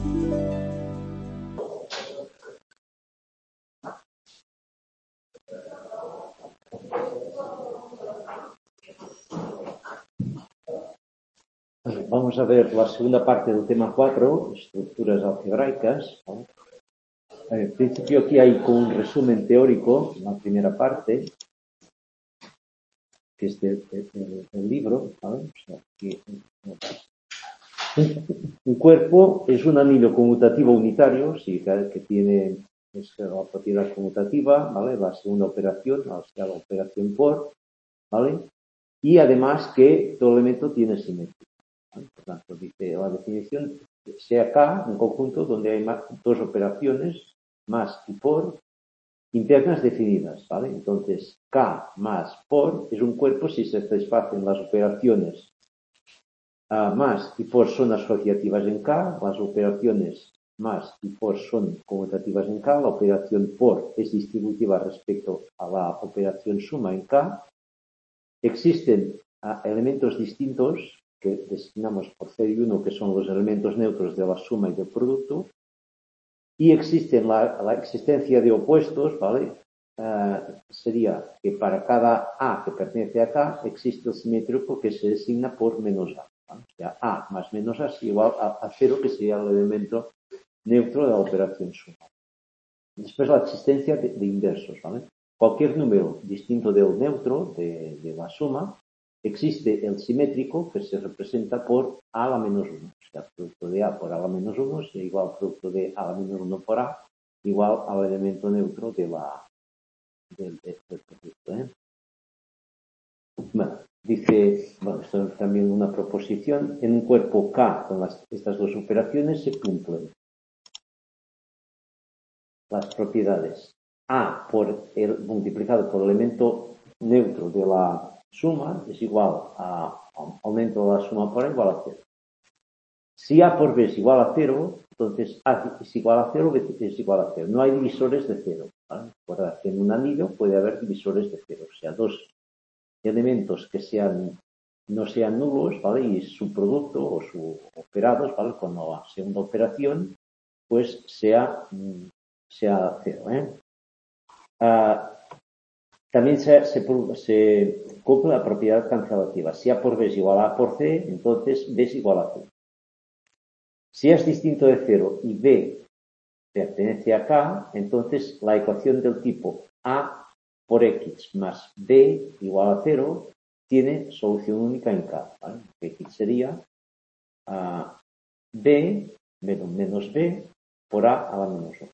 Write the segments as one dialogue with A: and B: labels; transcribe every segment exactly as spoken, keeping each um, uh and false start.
A: Vamos a ver la segunda parte del tema cuatro, estructuras algebraicas. En principio aquí hay como un resumen teórico, la primera parte, que es del, del, del libro. ¿Vale? O sea, que, un, un cuerpo es un anillo conmutativo unitario, sí, que tiene es la propiedad conmutativa, ¿vale? La segunda operación, o sea, la operación por, ¿vale? Y además que todo elemento tiene simetría. ¿Vale? Por tanto, dice la definición, sea K un conjunto donde hay más, dos operaciones, más y por, internas definidas, ¿vale? Entonces, K más por es un cuerpo si se satisfacen las operaciones uh, más y por son asociativas en K, las operaciones más y por son conmutativas en K, la operación por es distributiva respecto a la operación suma en K. Existen uh, elementos distintos que designamos por C y uno, que son los elementos neutros de la suma y del producto, y existe la, la existencia de opuestos, ¿vale? Uh, sería que para cada A que pertenece a K existe el simétrico que se designa por menos A. ¿Vale? O sea, A más menos A es igual a, a cero, que sería el elemento neutro de la operación suma. Después la existencia de, de inversos, ¿vale? Cualquier número distinto del neutro de, de la suma, existe el simétrico que se representa por A a la menos uno. O sea, el producto de A por A a la menos uno es igual al producto de A a la menos uno por A, igual al elemento neutro de la, del, del, del producto. ¿eh? Bueno, dice, bueno, esto es también una proposición. En un cuerpo K con las, estas dos operaciones se cumplen las propiedades A por el multiplicado por el elemento neutro de la suma es igual a aumento de la suma por A igual a cero. Si A por B es igual a cero, entonces A es igual a cero, B es igual a cero. No hay divisores de cero. ¿Vale? Recordad que en un anillo puede haber divisores de cero. O sea, dos elementos que sean no sean nulos, ¿vale? Y su producto o su operados, ¿vale? Con la segunda operación, pues sea sea cero. ¿eh? Uh, también se, se, se cumple la propiedad cancelativa. Si A por B es igual a A por C, entonces B es igual a C. Si A es distinto de cero y B pertenece a K, entonces la ecuación del tipo A por X más B igual a cero tiene solución única en K. ¿Vale? X sería uh, B menos B por A a la menos uno.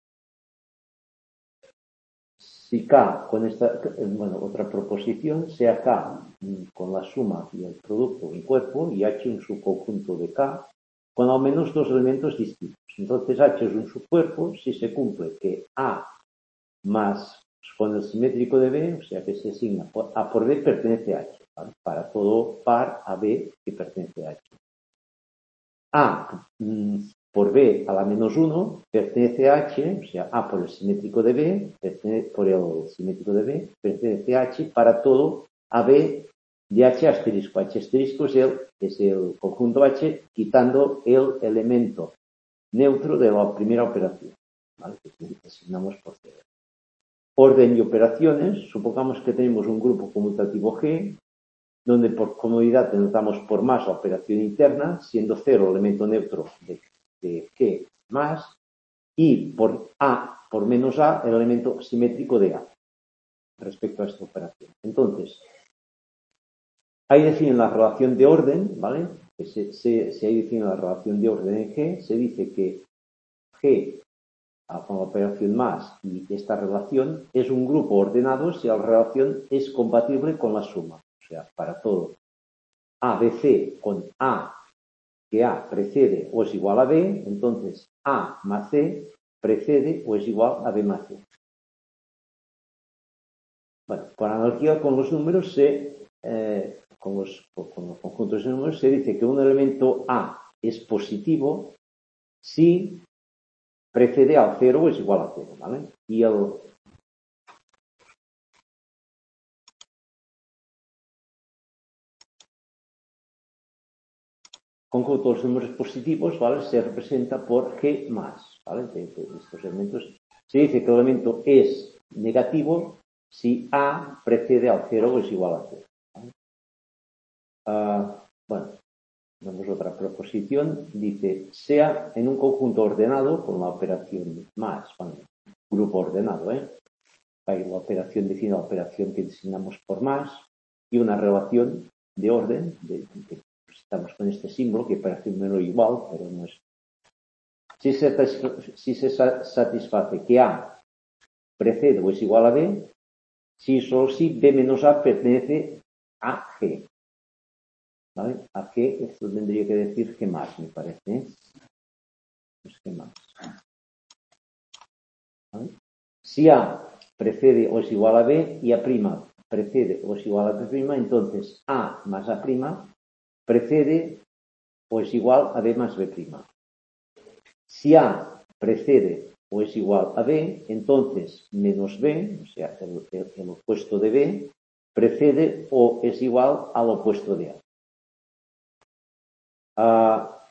A: Si K con esta, bueno, otra proposición, sea K con la suma y el producto un cuerpo y H un subconjunto de K con al menos dos elementos distintos. Entonces H es un subcuerpo si se cumple que A más con el simétrico de B, o sea que se asigna A por B pertenece a H, ¿vale? Para todo par a B que pertenece a H. A por B a la menos uno pertenece a H, o sea, A por el simétrico de B, pertenece, por el simétrico de B, pertenece a H para todo A B de H asterisco. H asterisco es el, es el conjunto H quitando el elemento neutro de la primera operación, ¿vale? Que asignamos por cero. Orden y operaciones, supongamos que tenemos un grupo conmutativo G, donde por comodidad denotamos por más la operación interna, siendo cero el elemento neutro de, de G más, y por A por menos A el elemento simétrico de A respecto a esta operación. Entonces, ahí definen la relación de orden, ¿vale? Se, se, se ahí define la relación de orden en G, se dice que G con la operación más y esta relación es un grupo ordenado si la relación es compatible con la suma. O sea, para todo A B C con A, que A precede o es igual a B, entonces A más C precede o es igual a B más C. Bueno, por analogía con los números, se, eh, con, los, con los conjuntos de números, se dice que un elemento A es positivo si precede al cero o es igual a cero, ¿vale? Y el conjunto de los números positivos, ¿vale? Se representa por G más, ¿vale? De, de, de estos elementos. Se dice que el elemento es negativo si A precede al cero o es igual a cero. ¿Vale? Uh, bueno, vemos otra proposición. Dice, sea en un conjunto ordenado con la operación más, bueno, grupo ordenado, ¿eh? Hay la operación define la operación que designamos por más y una relación de orden, de, de, estamos con este símbolo que parece un menor igual, pero no es. Si se, si se satisface que A precede o es igual a B, si solo si B menos A pertenece a G. ¿Vale? A G, esto tendría que decir G más, me parece. ¿eh? Pues G más. ¿Vale? Si A precede o es igual a B y A' precede o es igual a B', entonces A más A' precede o es igual a B más B'. Si A precede o es igual a B, entonces menos B, o sea, el, el, el opuesto de B, precede o es igual al opuesto de A. Ah,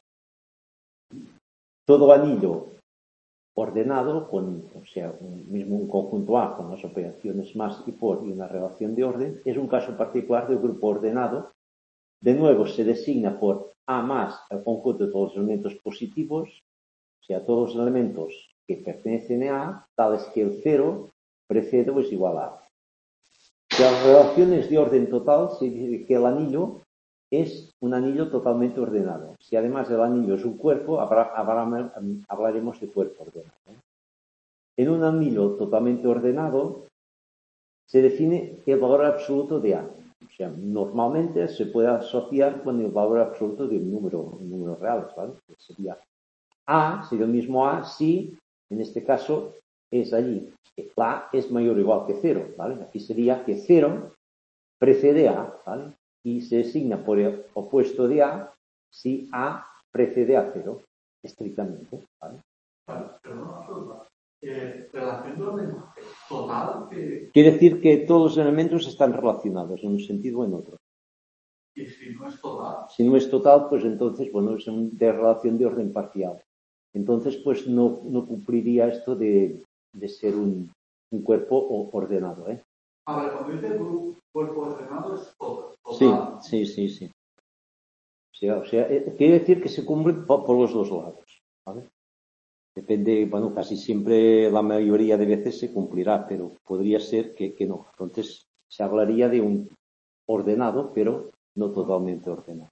A: todo anillo ordenado, con, o sea, un, mismo un conjunto A con las operaciones más y por y una relación de orden, es un caso particular del grupo ordenado. De nuevo, se designa por A más el conjunto de todos los elementos positivos, o sea, todos los elementos que pertenecen a A, tales que el cero precede o es igual a A. Si las relaciones de orden total, se dice que el anillo es un anillo totalmente ordenado. Si además el anillo es un cuerpo, habrá, habrá, hablaremos de cuerpo ordenado. En un anillo totalmente ordenado se define el valor absoluto de A. O sea, normalmente se puede asociar con el valor absoluto de un número, un número real, ¿vale? Sería A, sería el mismo A si, en este caso, es allí. La A es mayor o igual que cero, ¿vale? Aquí sería que cero precede a, ¿vale? Y se designa por el opuesto de A si A precede a cero, estrictamente, ¿vale?
B: Vale, perdón, eh, relación de orden total que...
A: Quiere decir que todos los elementos están relacionados en un sentido o en otro.
B: ¿Y si no es total?
A: Si no es total, pues entonces, bueno, es de relación de orden parcial. Entonces, pues no, no cumpliría esto de, de ser un, un cuerpo ordenado, ¿eh?
B: A ver, cuando dice grupo, cuerpo ordenado es total.
A: Sí, sí, sí, sí. O sea, o sea eh, quiere decir que se cumple por, por los dos lados, ¿vale? Depende, bueno, casi siempre, la mayoría de veces se cumplirá, pero podría ser que, que no. Entonces, se hablaría de un ordenado, pero no totalmente ordenado.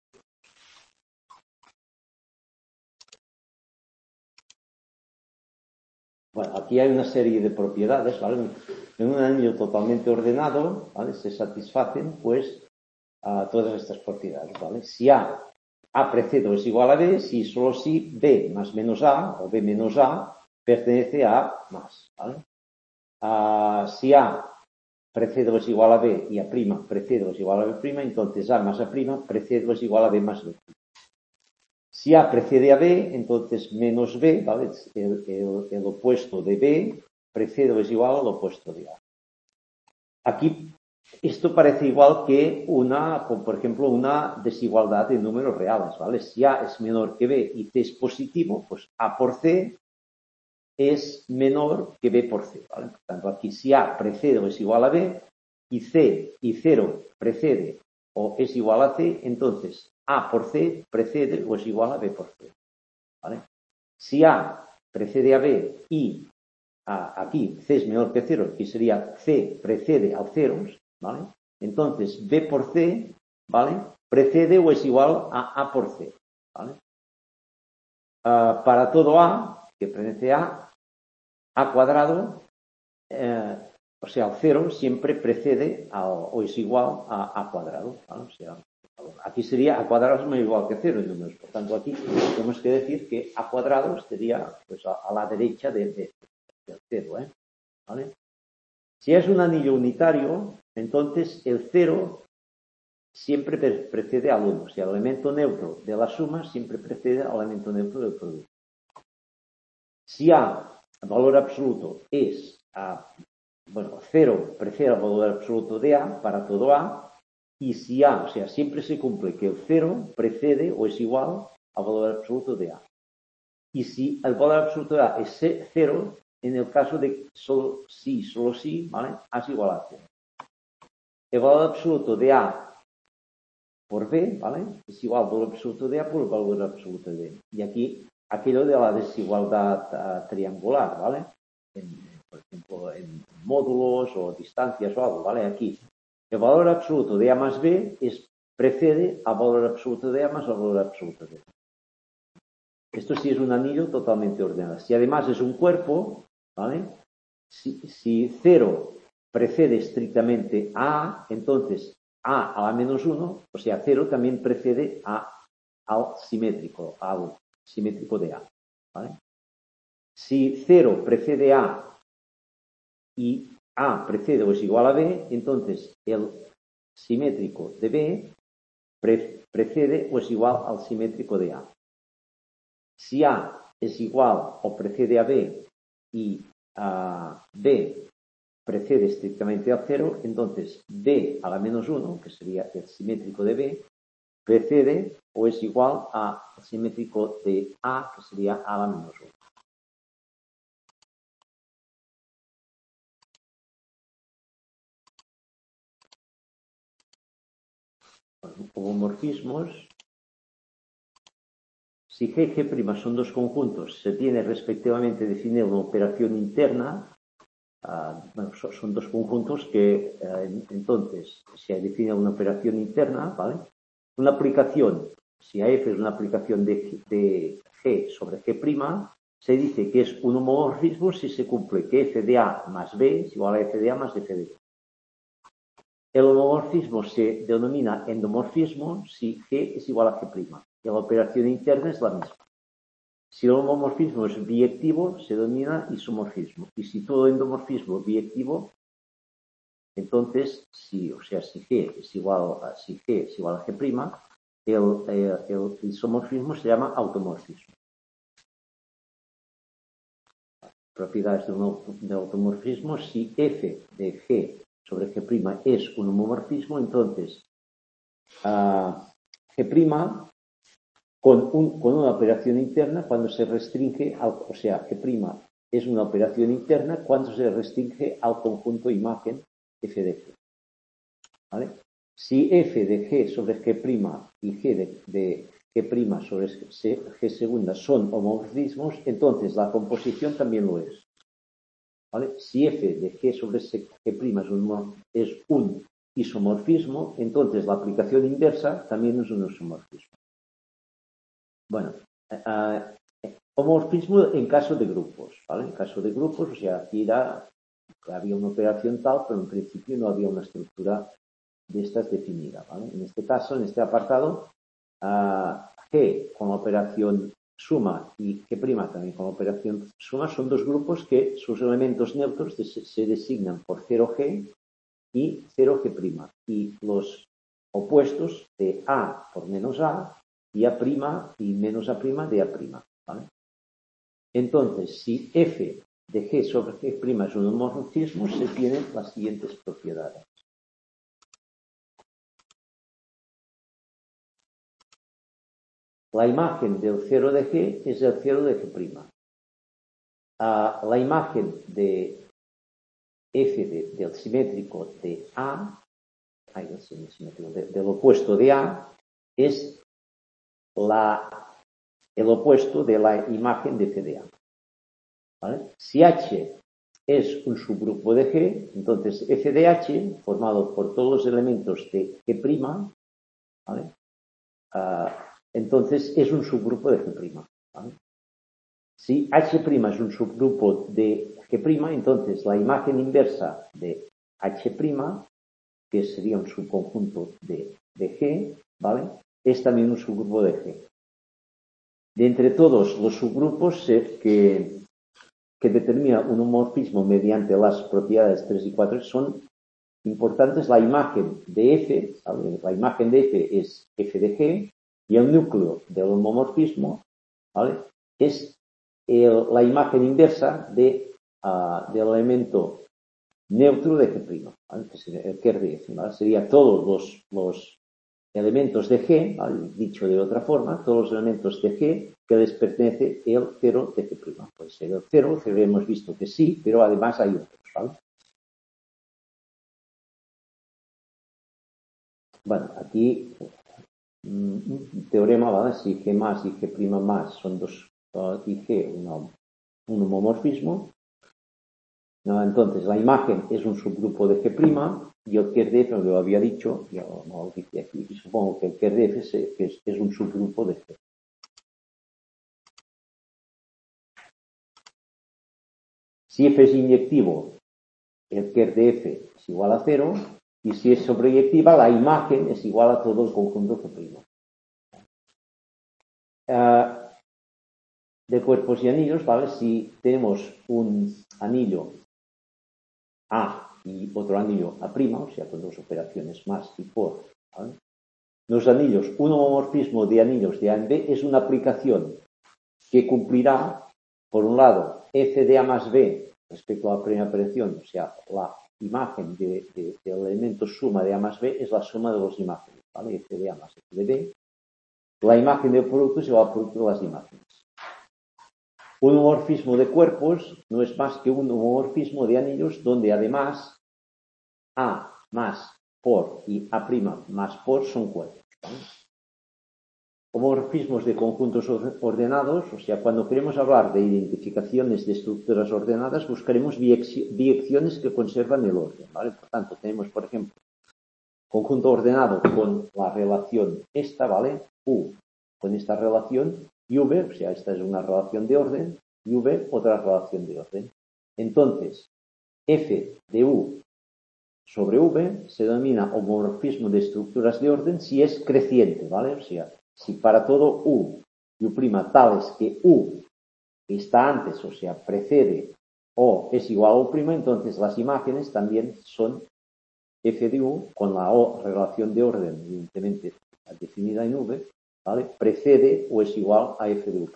A: Bueno, aquí hay una serie de propiedades, ¿vale? En un anillo totalmente ordenado, ¿vale? Se satisfacen, pues, a todas estas propiedades, ¿vale? Si A, A precede o es igual a B, si solo si B más menos A o B menos A pertenece a A más, ¿vale? Uh, si A precede o es igual a B y A' precede o es igual a B', entonces A más A' precede o es igual a B más B'. Si A precede a B, entonces menos B, ¿vale? El, el, el opuesto de B precede o es igual al opuesto de A. Aquí, esto parece igual que una, por ejemplo, una desigualdad de números reales, ¿vale? Si A es menor que B y C es positivo, pues A por C es menor que B por C, ¿vale? Por tanto, aquí si A precede o es igual a B y C y cero precede o es igual a C, entonces A por C precede o es igual a B por C, ¿vale? Si A precede a B y a, aquí C es menor que cero, aquí sería C precede al cero, ¿vale? Entonces B por C, ¿vale? Precede o es igual a A por C, ¿vale? Uh, para todo A, que pertenece a A cuadrado, eh, o sea, el cero siempre precede a, o es igual a A cuadrado, ¿vale? O sea, aquí sería A cuadrado es más igual que cero en números. Por tanto, aquí tenemos que decir que A cuadrado sería pues, a, a la derecha de, de, del cero, ¿eh? ¿Vale? Si es un anillo unitario, entonces el cero siempre precede al uno. O sea, el elemento neutro de la suma siempre precede al elemento neutro del producto. Si A, el valor absoluto, es a, bueno, cero precede al valor absoluto de A para todo A, y si A, o sea, siempre se cumple que el cero precede o es igual al valor absoluto de A. Y si el valor absoluto de A es cero, en el caso de solo si, solo si, ¿vale? A es igual a cero. El valor absoluto de A por B, ¿vale? Es igual al valor absoluto de A por el valor absoluto de B. Y aquí, aquello de la desigualdad uh, triangular, ¿vale? En, por ejemplo, en módulos o distancias o algo, ¿vale? Aquí, el valor absoluto de A más B es, precede al valor absoluto de A más el valor absoluto de B. Esto sí es un anillo totalmente ordenado. Si además es un cuerpo, ¿vale? Si, si cero precede estrictamente a A, entonces A a la menos uno, o sea, cero también precede a, al simétrico, al simétrico de A, ¿vale? Si cero precede a y A precede o es igual a B, entonces el simétrico de B pre, precede o es igual al simétrico de A. Si A es igual o precede a B y a B precede estrictamente al cero, entonces B a la menos uno, que sería el simétrico de B, precede o es igual al simétrico de A, que sería A a la menos uno. Bueno, homomorfismos. Si G y G' son dos conjuntos, se tiene respectivamente definida una operación interna. Uh, bueno, son, son dos conjuntos que uh, entonces se define una operación interna, ¿vale? Una aplicación, si A F es una aplicación de, de G sobre G', se dice que es un homomorfismo si se cumple que F de A más B es igual a F de A más F de B. El homomorfismo se denomina endomorfismo si G es igual a G', y la operación interna es la misma. Si el homomorfismo es biyectivo, se denomina isomorfismo. Y si todo endomorfismo es biyectivo, entonces, si, o sea, si G es igual a, si G es igual a G', el, el, el isomorfismo se llama automorfismo. Propiedades de, un, de automorfismo: si F de G sobre G' es un homomorfismo, entonces uh, G' Con, un, con una operación interna cuando se restringe, al, o sea, G' es una operación interna cuando se restringe al conjunto imagen F de G. ¿Vale? Si F de G sobre G' y G de, de G' sobre G segunda son homomorfismos, entonces la composición también lo es. ¿Vale? Si F de G sobre G' es un, es un isomorfismo, entonces la aplicación inversa también es un isomorfismo. Bueno, uh, homomorfismo en caso de grupos, ¿vale? En caso de grupos, o sea, aquí era, había una operación tal, pero en principio no había una estructura de estas definida, ¿vale? En este caso, en este apartado, uh, G con la operación suma y G' también con la operación suma son dos grupos que sus elementos neutros se, se designan por cero G y cero G', y los opuestos de A por menos A y A' y menos A' de A', ¿vale? Entonces, si F de G sobre G' es un homomorfismo, se tienen las siguientes propiedades. La imagen del cero de G es el cero de G'. Uh, la imagen de F de, del simétrico de A, ay, del, simétrico, de, del opuesto de A, es la el opuesto de la imagen de F de A. ¿Vale? Si H es un subgrupo de G, entonces F de H, formado por todos los elementos de G', ¿vale? Uh, entonces es un subgrupo de G'. ¿Vale? Si H' es un subgrupo de G', entonces la imagen inversa de H', que sería un subconjunto de, de G, ¿vale? Es también un subgrupo de G. De entre todos los subgrupos que, que determina un homomorfismo mediante las propiedades tres y cuatro son importantes. La imagen de F, ¿vale? La imagen de F es F de G y el núcleo del homomorfismo, ¿vale? Es el, la imagen inversa de, uh, del elemento neutro de G', ¿vale? Que sería el ker de F, ¿vale? Sería todos los, los elementos de G, ¿vale? Dicho de otra forma, todos los elementos de G que les pertenece el cero de G'. Puede ser el cero, que hemos visto que sí, pero además hay otros, ¿vale? Bueno, aquí un teorema, ¿vale? Si G más y G' más son dos, uh, y G una, un homomorfismo, ¿no? Entonces la imagen es un subgrupo de G' y el ker de F, lo había dicho, ya no lo dice aquí, y supongo que el ker de F es, es, es un subgrupo de G. Si F es inyectivo, el ker de F es igual a cero, y si es sobreyectiva, la imagen es igual a todo el conjunto G'. Uh, de cuerpos y anillos, ¿vale? Si tenemos un anillo A y otro anillo A', o sea, con dos operaciones más y por, ¿vale? Los anillos, un homomorfismo de anillos de A en B es una aplicación que cumplirá, por un lado, F de A más B respecto a la primera operación, o sea, la imagen de, de, del elemento suma de A más B es la suma de las imágenes, ¿vale? F de A más F de B. La imagen del producto es igual al producto de las imágenes. Un homomorfismo de cuerpos no es más que un homomorfismo de anillos donde además A más por y A' más por son cuerpos, ¿vale? Homomorfismos de conjuntos ordenados, o sea, cuando queremos hablar de identificaciones de estructuras ordenadas, buscaremos biyecciones que conservan el orden, ¿vale? Por tanto, tenemos, por ejemplo, conjunto ordenado con la relación esta, ¿vale? U con esta relación y V, o sea, esta es una relación de orden, y V otra relación de orden. Entonces, F de U sobre V se denomina homomorfismo de estructuras de orden si es creciente, ¿vale? O sea, si para todo U y U' tales que U está antes, o sea, precede o es igual a U', entonces las imágenes también son F de U con la O relación de orden, evidentemente definida en V, ¿vale? Precede o es igual a F de U'.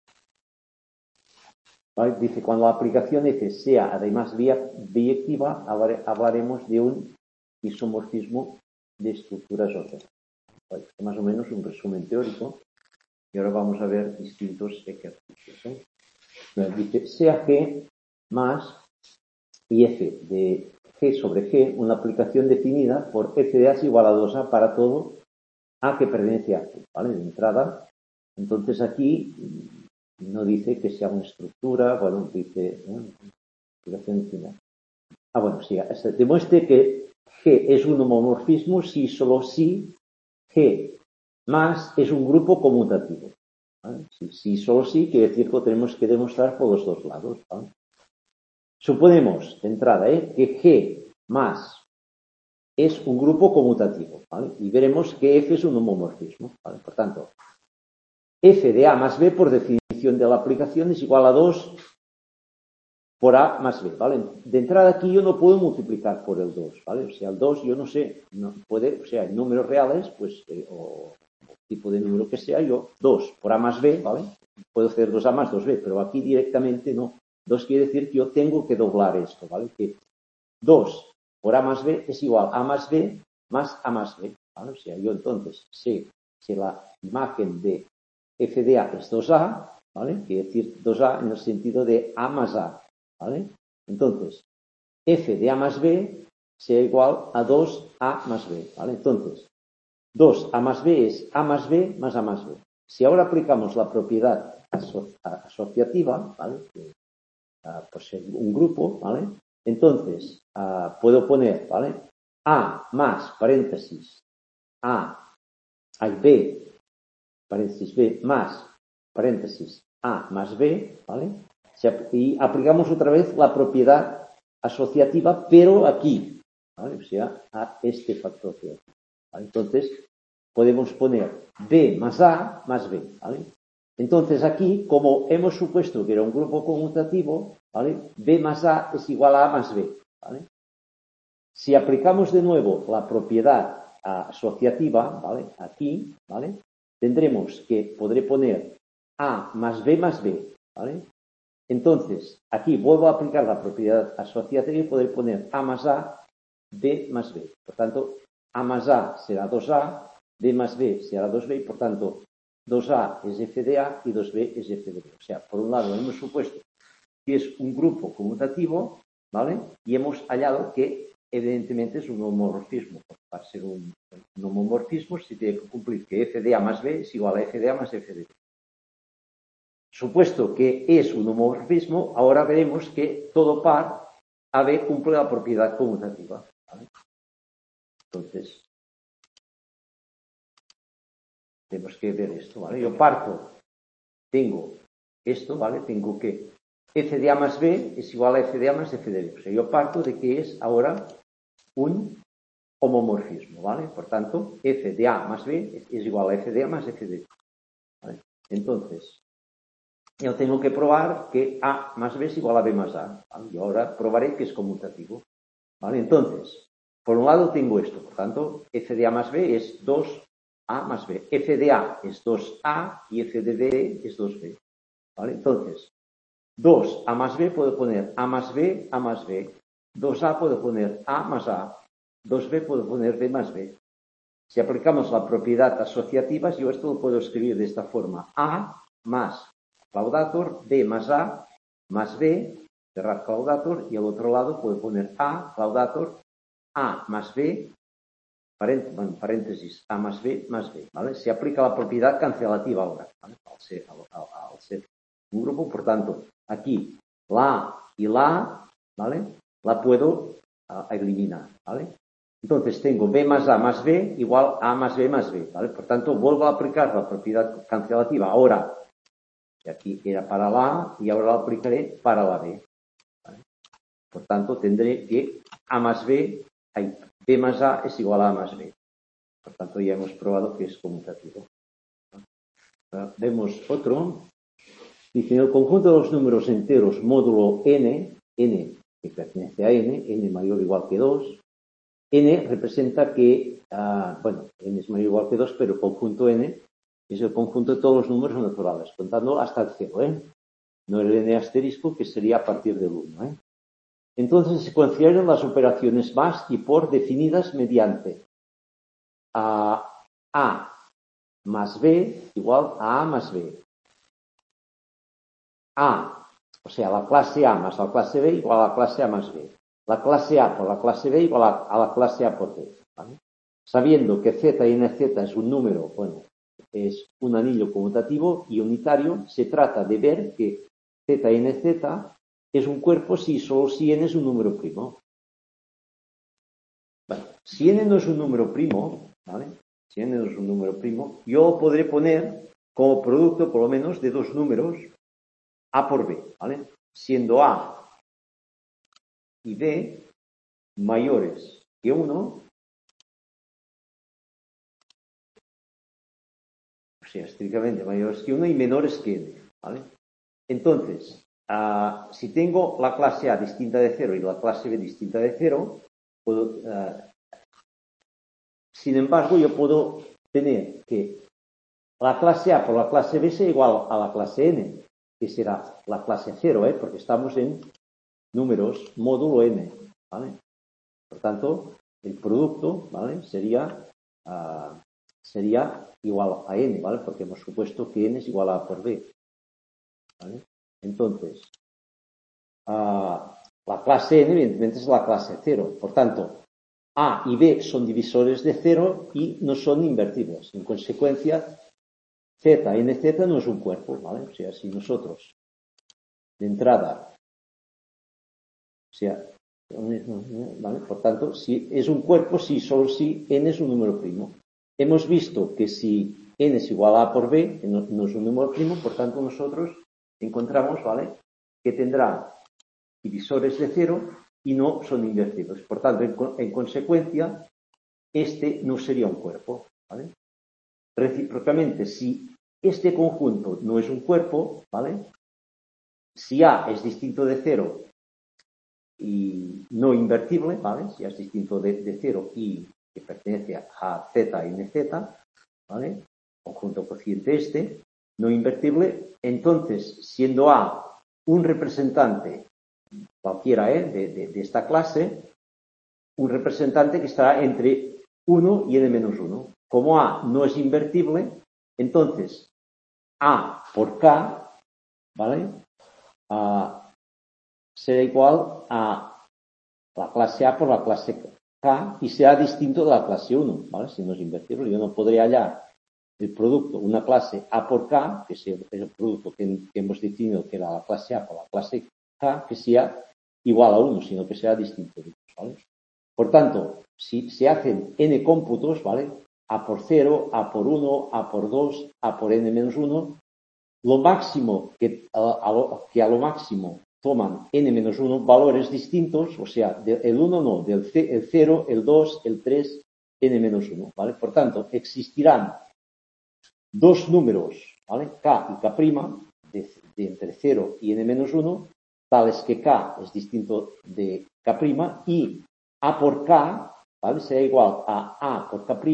A: ¿Vale? Dice, cuando la aplicación F sea además biyectiva, hablaremos de un isomorfismo de estructuras ordenadas. Vale, más o menos un resumen teórico. Y ahora vamos a ver distintos ejercicios, ¿eh? Dice, sea G más y F de G sobre G una aplicación definida por F de A es igual a dos A para todo A que pertenece a G, ¿vale? De entrada. Entonces aquí no dice que sea una estructura, bueno, dice ¿no? Aplicación final. Ah, bueno, sí, demuestre que G es un homomorfismo si solo si G más es un grupo conmutativo, ¿vale? Si, si solo si quiere decir que tenemos que demostrar por los dos lados, ¿vale? Suponemos, de entrada, ¿eh? que G más es un grupo conmutativo, ¿vale? Y veremos que F es un homomorfismo, ¿vale? Por tanto, F de A más B, por definición de la aplicación, es igual a dos por A más B, ¿vale? De entrada aquí yo no puedo multiplicar por el dos, ¿vale? O sea, el dos yo no sé, no puede, o sea, en números reales, pues, eh, o, o tipo de número que sea, yo dos por A más B, ¿vale? Puedo hacer dos A más dos B, pero aquí directamente no. dos quiere decir que yo tengo que doblar esto, ¿vale? Que dos por A más B es igual a A más B más A más B, ¿vale? O sea, yo entonces sé que la imagen de F de A es dos A, ¿vale? Quiere decir dos A en el sentido de A más A, ¿vale? Entonces, F de A más B sea igual a dos A más B, ¿vale? Entonces, dos A más B es A más B más A más B. Si ahora aplicamos la propiedad aso asociativa, ¿vale? Que, uh, por ser un grupo, ¿vale? Entonces, uh, puedo poner, ¿vale? A más, paréntesis, A, hay B, paréntesis B, más, paréntesis, A más B, ¿vale? Y aplicamos otra vez la propiedad asociativa, pero aquí, ¿vale? O sea, a este factor de aquí, ¿vale? Entonces, podemos poner B más A más B, ¿vale? Entonces aquí, como hemos supuesto que era un grupo conmutativo, ¿vale? B más A es igual a A más B, ¿vale? Si aplicamos de nuevo la propiedad asociativa, ¿vale? Aquí, ¿vale? Tendremos que, podré poner A más B más B, ¿vale? Entonces, aquí vuelvo a aplicar la propiedad asociativa y poder poner A más A, B más B. Por tanto, A más A será dos A, B más B será dos B, y por tanto, dos A es F de A y dos B es F de B. O sea, por un lado hemos supuesto que es un grupo conmutativo, ¿vale? Y hemos hallado que evidentemente es un homomorfismo. Para ser un, un homomorfismo se tiene que cumplir que F de A más B es igual a F de A más F de B. Supuesto que es un homomorfismo, ahora veremos que todo par A B cumple la propiedad conmutativa, ¿vale? Entonces, tenemos que ver esto, ¿vale? Yo parto, tengo esto, ¿vale? Tengo que F de A más B es igual a F de A más F de B. O sea, yo parto de que es ahora un homomorfismo, ¿vale? Por tanto, F de A más B es igual a F de A más F de B, ¿vale? Entonces, yo tengo que probar que A más B es igual a B más A, ¿vale? Yo ahora probaré que es conmutativo, ¿vale? Entonces, por un lado tengo esto, por tanto, F de A más B es dos A más B. F de A es dos A y F de B es dos B, ¿vale? Entonces, dos A más B puedo poner A más B, A más B. dos A puedo poner A más A. dos B puedo poner B más B. Si aplicamos la propiedad asociativa, yo esto lo puedo escribir de esta forma. A más claudator, B más A, más B, cerrar claudator, y al otro lado puedo poner A, claudator, A más B, paréntesis, A más B, más B, ¿vale? Se aplica la propiedad cancelativa ahora, ¿vale? Al ser, al, al, al ser un grupo, por tanto, aquí la A y la A, ¿vale? La puedo uh, eliminar, ¿vale? Entonces tengo B más A más B igual A más B más B, ¿vale? Por tanto, vuelvo a aplicar la propiedad cancelativa ahora. Aquí era para la A y ahora la aplicaré para la B, ¿vale? Por tanto, tendré que A más B, hay, B más A es igual a A más B. Por tanto, ya hemos probado que es conmutativo. Ahora, vemos otro. Dice, en el conjunto de los números enteros módulo n, n que pertenece a n, n mayor o igual que dos, n representa que, uh, bueno, n es mayor o igual que dos, pero el conjunto n es el conjunto de todos los números naturales, contando hasta el cero, ¿eh? No el n asterisco, que sería a partir del uno, ¿eh? Entonces se consideran las operaciones más y por definidas mediante uh, A más B igual a A más B. A, o sea, la clase A más la clase B igual a la clase A más B. La clase A por la clase B igual a, a la clase A por B, ¿vale? Sabiendo que Z y N Z es un número, bueno, es un anillo conmutativo y unitario, se trata de ver que Z y N Z es un cuerpo si solo si N es un número primo. Bueno, si N no es un número primo, ¿vale? Si N no es un número primo, yo podré poner como producto, por lo menos, de dos números A por B, ¿vale? Siendo A y B mayores que uno, o sea, estrictamente mayores que uno y menores que N, ¿vale? Entonces, uh, si tengo la clase A distinta de cero y la clase B distinta de cero, puedo, uh, sin embargo, yo puedo tener que la clase A por la clase B sea igual a la clase N, que será la clase cero, ¿eh? Porque estamos en números módulo N, ¿vale? Por tanto, el producto, ¿vale? Sería, uh, sería igual a N, ¿vale? Porque hemos supuesto que N es igual a A por B, ¿vale? Entonces, uh, la clase N, evidentemente, es la clase cero. Por tanto, A y B son divisores de cero y no son invertibles. En consecuencia, Z, N Z no es un cuerpo, ¿vale? O sea, si nosotros, de entrada, o sea, ¿vale? Por tanto, si es un cuerpo, si solo si N es un número primo. Hemos visto que si N es igual a A por B, no, no es un número primo, por tanto nosotros encontramos, ¿vale?, que tendrá divisores de cero y no son invertidos. Por tanto, en, en consecuencia, este no sería un cuerpo, ¿vale? Recíprocamente, si este conjunto no es un cuerpo, ¿vale?, si A es distinto de cero y no invertible, ¿vale?, si A es distinto de, de cero y que pertenece a Z y N Z, ¿vale?, conjunto cociente este, no invertible, entonces, siendo A un representante cualquiera ¿eh? de, de, de esta clase, un representante que estará entre uno y n menos uno. Como A no es invertible, entonces A por K, ¿vale? Uh, será igual a la clase A por la clase K y será distinto de la clase uno, ¿vale? Si no es invertible, yo no podré hallar el producto, una clase A por K, que es el, el producto que, que hemos definido que era la clase A por la clase K, que sea igual a uno, sino que sea distinto, ¿vale? Por tanto, si se hacen n cómputos, ¿vale? A por cero, A por uno, A por dos, A por n menos uno, lo máximo que a, a lo, que a lo máximo toman n menos uno valores distintos, o sea, de, el uno no, del c, el cero, el dos, el tres, n menos uno, ¿vale? Por tanto, existirán dos números, ¿vale? K y K', de, de entre cero y n menos uno, tales que K es distinto de K' y A por K, ¿vale? Será igual a A por K',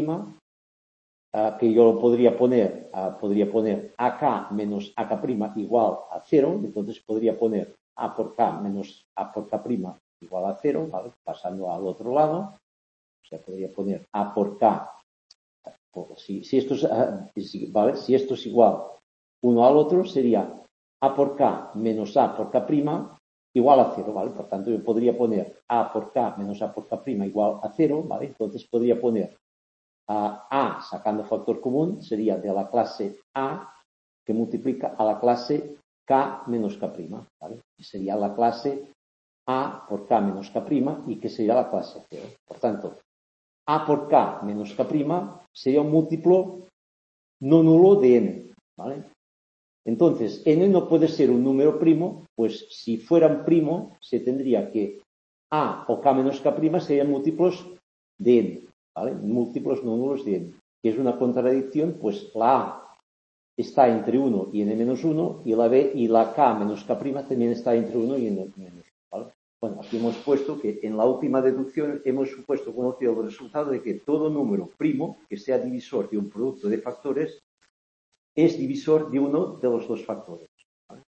A: uh, que yo lo podría poner, uh, podría poner A K menos A K' igual a cero, entonces podría poner A por K menos A por K' igual a cero, ¿vale? Pasando al otro lado, o sea, podría poner A por K, si, si, esto es, uh, ¿vale? Si esto es igual uno al otro, sería A por K menos A por K' igual a cero, ¿vale? Por tanto, yo podría poner A por K menos A por K' igual a cero, ¿vale? Entonces podría poner a A sacando factor común, sería de la clase A que multiplica a la clase K menos K', ¿vale? Que sería la clase A por K menos K' y que sería la clase cero. Por tanto, A por K menos K' sería un múltiplo no nulo de n, ¿vale? Entonces, n no puede ser un número primo, pues si fueran primo, se tendría que A o K menos K' serían múltiplos de n, ¿vale? Múltiplos no nulos de n, que es una contradicción, pues la A está entre uno y n menos uno y la B y la K menos K' también está entre uno y n menos uno, ¿vale? Bueno, aquí hemos puesto que en la última deducción hemos supuesto conocido el resultado de que todo número primo que sea divisor de un producto de factores es divisor de uno de los dos factores, ¿vale?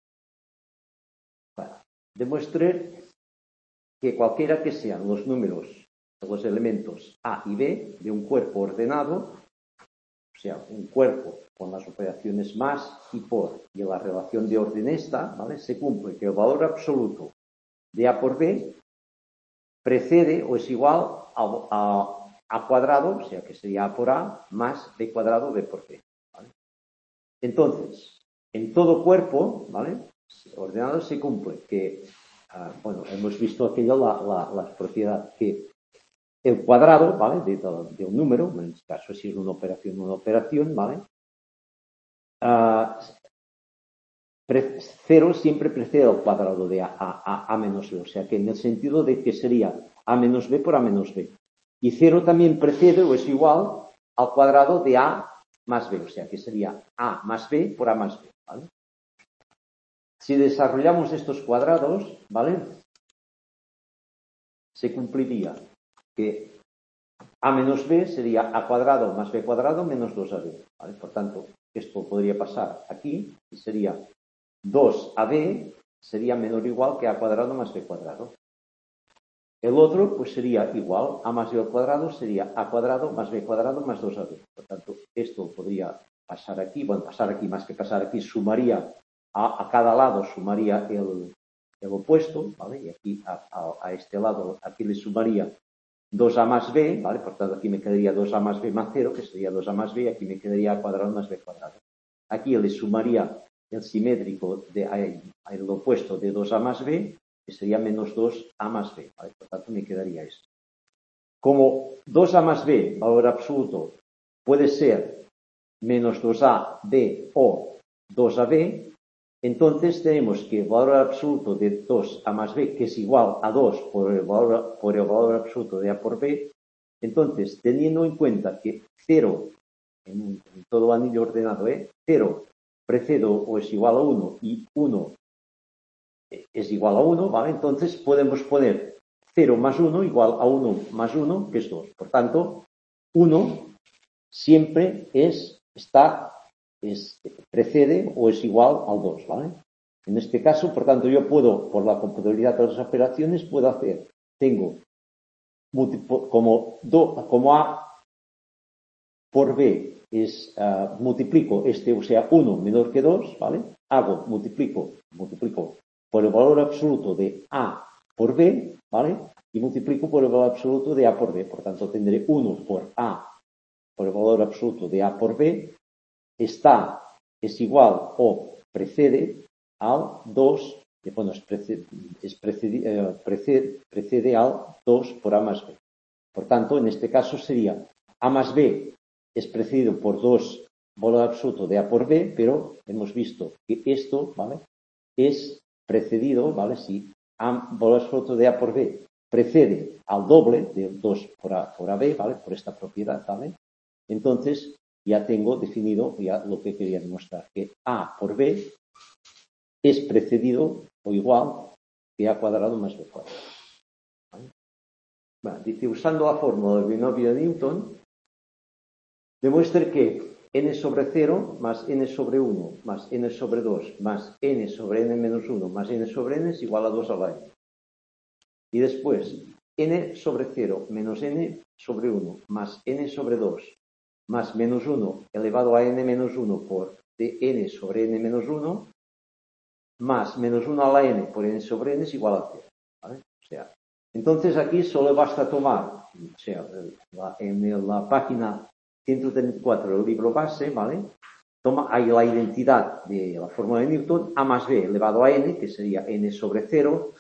A: Bueno, demuestre que cualquiera que sean los números, los elementos A y B de un cuerpo ordenado, o sea, un cuerpo con las operaciones más y por y la relación de orden esta, ¿vale? Se cumple que el valor absoluto de A por B precede o es igual a, a A cuadrado, o sea que sería A por A más B cuadrado B por B, ¿vale? Entonces, en todo cuerpo, ¿vale? Ordenado se cumple que, uh, bueno, hemos visto aquello, la, la, la propiedad que el cuadrado, ¿vale? De, de, de un número, en este caso si es una operación, una operación, ¿vale? Uh, pre, cero siempre precede al cuadrado de A, A, A, A menos B, o sea que en el sentido de que sería A menos B por A menos B. Y cero también precede o es igual al cuadrado de A más B, o sea que sería A más B por A más B, ¿vale? Si desarrollamos estos cuadrados, ¿vale? Se cumpliría que A menos B sería A cuadrado más B cuadrado menos dos A B, ¿vale? Por tanto, esto podría pasar aquí y sería dos A B sería menor o igual que A cuadrado más B cuadrado. El otro, pues sería igual, A más B al cuadrado sería A cuadrado más B cuadrado más dos A B. Por tanto, esto podría pasar aquí, bueno, pasar aquí más que pasar aquí, sumaría a, a cada lado, sumaría el, el opuesto, ¿vale? Y aquí a, a, a este lado, aquí le sumaría dos A más B, ¿vale? Por tanto, aquí me quedaría dos A más B más cero, que sería dos A más B, y aquí me quedaría A cuadrado más B cuadrado. Aquí le sumaría el simétrico, de, el opuesto de dos A más B, que sería menos dos A más B, ¿vale? Por tanto, me quedaría esto. Como dos A más B, valor absoluto, puede ser menos dos A B o dos A B, entonces tenemos que el valor absoluto de dos A más B, que es igual a dos por el valor, por el valor absoluto de A por B, entonces, teniendo en cuenta que cero, en, en todo anillo ordenado, ¿eh? cero precede o es igual a uno y uno es igual a uno, ¿vale? Entonces podemos poner cero más uno igual a uno más uno, que es dos. Por tanto, uno siempre es, está, es, precede o es igual al dos, ¿vale? En este caso, por tanto, yo puedo, por la computabilidad de las operaciones, puedo hacer, tengo como, do, como A por B es, uh, multiplico este, o sea, uno menor que dos, ¿vale? Hago, multiplico, multiplico por el valor absoluto de A por B, ¿vale? Y multiplico por el valor absoluto de A por B. Por tanto, tendré uno por A por el valor absoluto de A por B, está, es igual o precede al dos, bueno, es precede, es precede, eh, precede, precede al dos por A más B. Por tanto, en este caso sería A más B es precedido por dos valor absoluto de A por B, pero hemos visto que esto, ¿vale? Es precedido, ¿vale? Si A valor absoluto de A por B precede al doble de dos por A por A B, ¿vale? Por esta propiedad, ¿vale? Entonces, ya tengo definido ya lo que quería demostrar, que A por B es precedido o igual que A cuadrado más B cuadrado. ¿Vale? Bueno, dice, usando la fórmula del binomio de Newton, demuestre que n sobre cero más n sobre uno más n sobre dos más n sobre n menos uno más n sobre n es igual a dos a la n. Y después, n sobre cero menos n sobre uno más n sobre dos más menos uno elevado a n menos uno por dn sobre n menos uno más menos uno a la n por n sobre n es igual a cero. ¿Vale? O sea, entonces aquí solo basta tomar, o sea, la, en la página ciento treinta y cuatro del libro base, ¿vale? Toma ahí la identidad de la fórmula de Newton, A más B elevado a n, que sería n sobre cero,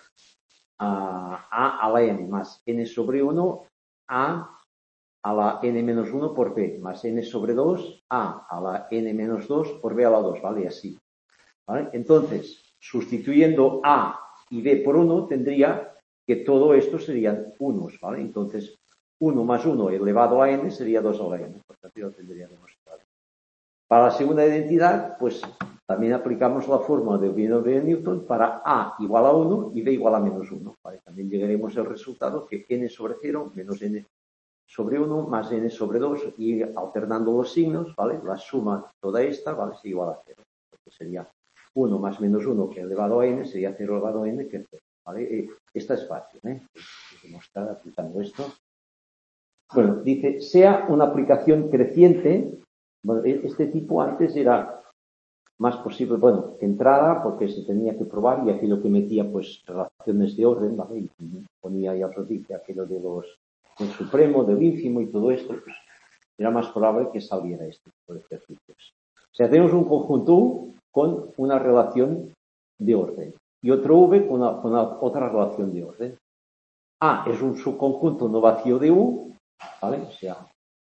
A: a, a a la n más n sobre uno, a a la n menos uno por b, más n sobre dos, a a la n menos dos por b a la dos, ¿vale? Y así. ¿Vale? Entonces, sustituyendo a y b por uno, tendría que todo esto serían unos, ¿vale? Entonces, uno más uno elevado a n sería dos a la n, por tanto, lo tendría demostrado. Para la segunda identidad, pues también aplicamos la fórmula del binomio de Newton para a igual a uno y b igual a menos uno, ¿vale? También llegaremos al resultado que n sobre cero menos n sobre uno más n sobre dos y alternando los signos, ¿vale? La suma toda esta, ¿vale? Es igual a cero. Porque sería uno más menos uno que elevado a n sería cero elevado a n que es cero, ¿vale? Esta es fácil, ¿eh? Demostrar aplicando esto. Bueno, dice, sea una aplicación creciente. Bueno, este tipo antes era más posible, bueno, entrada porque se tenía que probar y aquí lo que metía pues relaciones de orden, ¿vale? Y ponía ya otro tipo, aquello de los del supremo, del ínfimo y todo esto, pues era más probable que saliera este tipo de ejercicios. O sea, tenemos un conjunto U con una relación de orden y otro V con, una, con una, otra relación de orden. A es un subconjunto no vacío de U, ¿vale? O sea,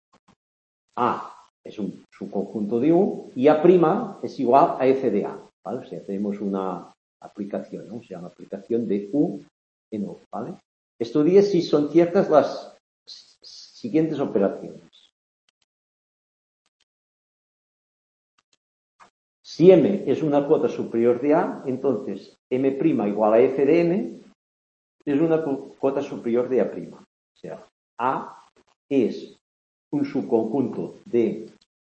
A: A es un subconjunto de U y A' es igual a F de A, ¿vale? O sea, tenemos una aplicación, ¿no? O sea, una aplicación de U en U, ¿vale? Estudie si son ciertas las siguientes operaciones. Si M es una cuota superior de A, entonces M' igual a F de M es una cuota superior de A'. O sea, A es un subconjunto de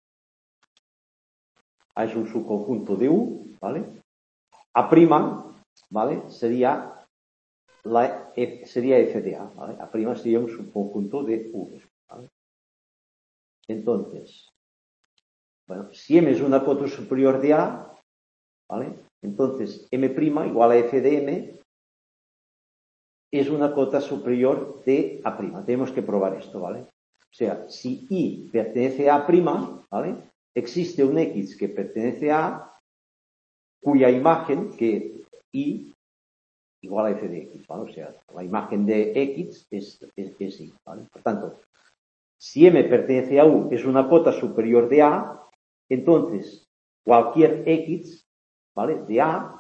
A: A es un subconjunto de U, ¿vale? A', ¿vale? Sería la F, sería F de A, ¿vale? A' sería un subconjunto de U, ¿vale? Entonces, bueno, si M es una cuota superior de A, ¿vale? Entonces, M' igual a F de M es una cuota superior de A'. Tenemos que probar esto, ¿vale? O sea, si I pertenece a A', ¿vale? Existe un X que pertenece a A, cuya imagen, que I igual a F de X, ¿vale? O sea, la imagen de X es, es, es I, ¿vale? Por tanto, si M pertenece a U es una cuota superior de A, entonces cualquier X, ¿vale? De A,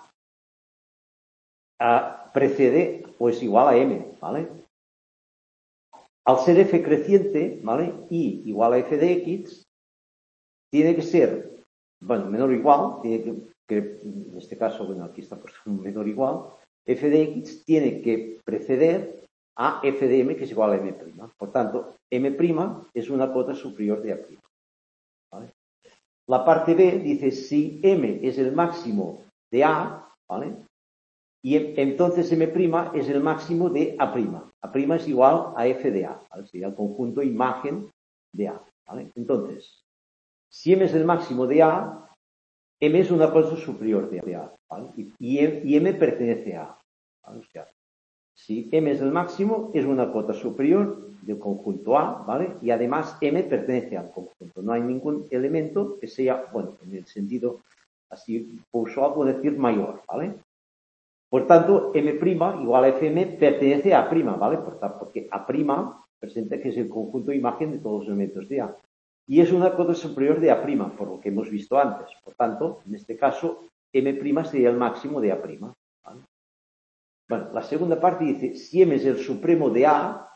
A: a precede o es igual a M, ¿vale? Al ser F creciente, ¿vale? I igual a F de X, tiene que ser, bueno, menor o igual, tiene que, que en este caso, bueno, aquí está puesto un menor o igual, F de X tiene que preceder a F de M, que es igual a M'. Por tanto, M' es una cuota superior de A'. ¿Vale? La parte B dice, si M es el máximo de A, ¿vale? Y entonces M' es el máximo de A'. A' es igual a F de A, ¿vale? Sería el conjunto imagen de A, ¿vale? Entonces, si M es el máximo de A, M es una cosa superior de A, ¿vale? Y, y M pertenece a A, ¿vale? O sea, si M es el máximo, es una cota superior del conjunto A, ¿vale? Y además M pertenece al conjunto. No hay ningún elemento que sea, bueno, en el sentido así usual puedo decir mayor, ¿vale? Por tanto, M' igual a Fm pertenece a A', ¿vale? Por tanto, porque A' presenta que es el conjunto imagen de todos los elementos de A. Y es una cota superior de A', por lo que hemos visto antes. Por tanto, en este caso, M' sería el máximo de A', ¿vale? Bueno, la segunda parte dice, si M es el supremo de A,